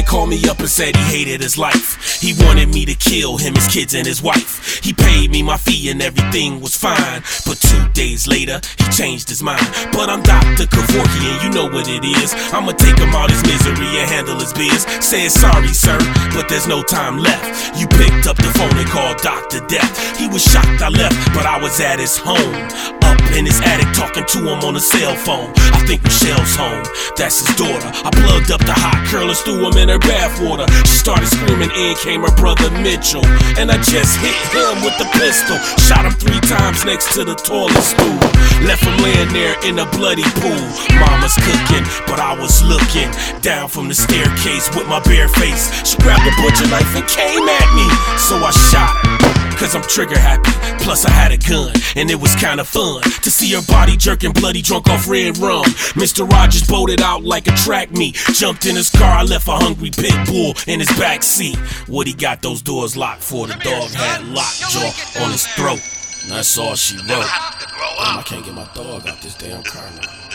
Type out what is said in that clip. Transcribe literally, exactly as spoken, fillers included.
called me up and said he hated his life. He wanted me to kill him, his kids, and his wife. He paid me my fee and everything was fine. But two days later, he changed his mind. But I'm Doctor Kevorkian, and you know what it is. I'ma take him out his misery and handle his biz. Said sorry, sir, but there's no time left. You picked up the phone and called Doctor Death. He was shocked I left, but I was at his home. Up in his attic talking to him on a cell phone. I think Michelle's home, that's his daughter. I plugged up the hot curlers, threw him in her bathwater. She started screaming, in came her brother Mitchell. And I just hit him with the pistol. Shot him three times next to the toilet stool. Left him laying there in a bloody pool. Mama's cooking, but I was looking down from the staircase with my bare face. She grabbed a butcher knife and came at me, so I shot her. Cause I'm trigger happy, plus I had a gun, and it was kinda fun to see her body jerking bloody drunk off red rum. Mister Rogers bolted out like a track meet. Jumped in his car, I left a hungry pit bull in his back seat. What he got those doors locked for? The dog had lockjaw on his throat. And that's all she wrote. Damn, I can't get my dog out this damn car now.